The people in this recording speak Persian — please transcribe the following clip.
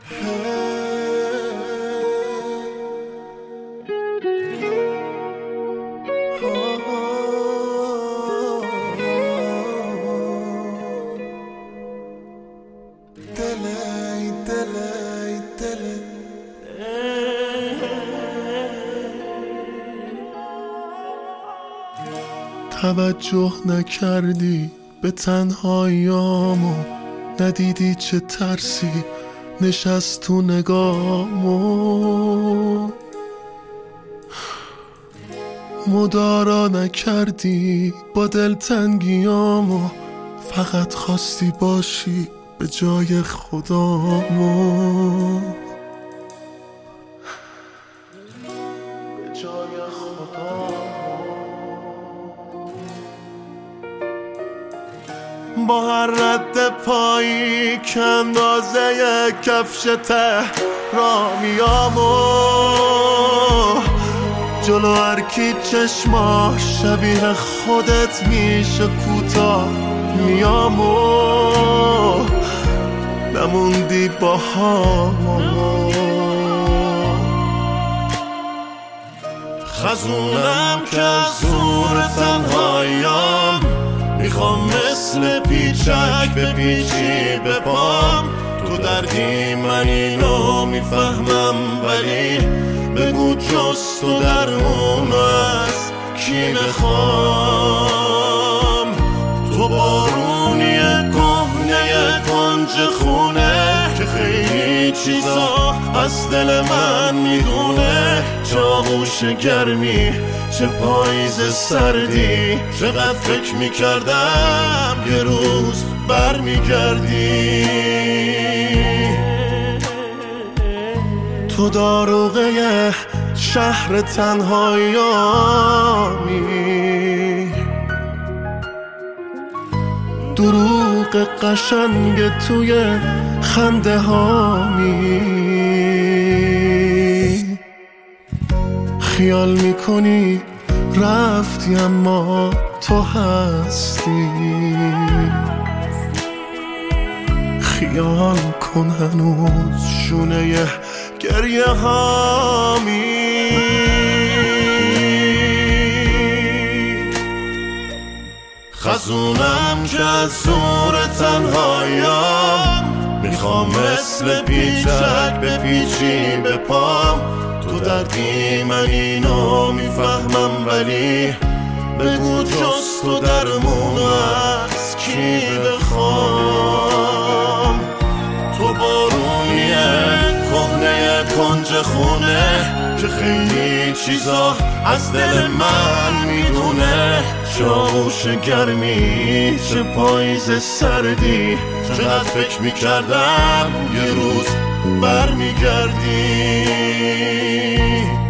توجه نکردی به تنهاییامو، ندیدی چه ترسی نشست تو نگامو، مدارا نکردی با دلتنگیامو، فقط خواستی باشی به جای خدامو، به جای خدامو. با هر رد پایی که اندازه کفش تهرامیامو، جلو هر کی چشماش شبیه خودت میشه کوتاه میامو، نموندی با هم. خزونم که از زور تنهاییام، میخوام مثل پیچک بپیچی به پام، تو دردی من اینو میفهمم، ولی بگو جز تو درمون از کی بخوام. تو بارونی کهنه کنج خونه که خیلی چیزا از دل من میدونه، چه آغوش گرمی چه پاییز سردی، چقدر فکر میکردم یه روز برمیگردی. تو داروغه شهر تنهاییامی، دروغ قشنگ توی خنده هامی، خیال میکنی رفتی اما تو هستی، خیال کن هنوز شونه گریه هامی. خزونم که از زور تنهاییام، میخوام مثل پیچک بپیچی به پام، تو دردی من اینو میفهمم، ولی بگو جز تو درمون از کی بخوام. تو بارونیه کهنه کنج خونه که خیلی چیزا از دل من میدونه، چه آغوش گرمی چه پاییز سردی، چقدر فکر میکردم یه روز برمیگردی.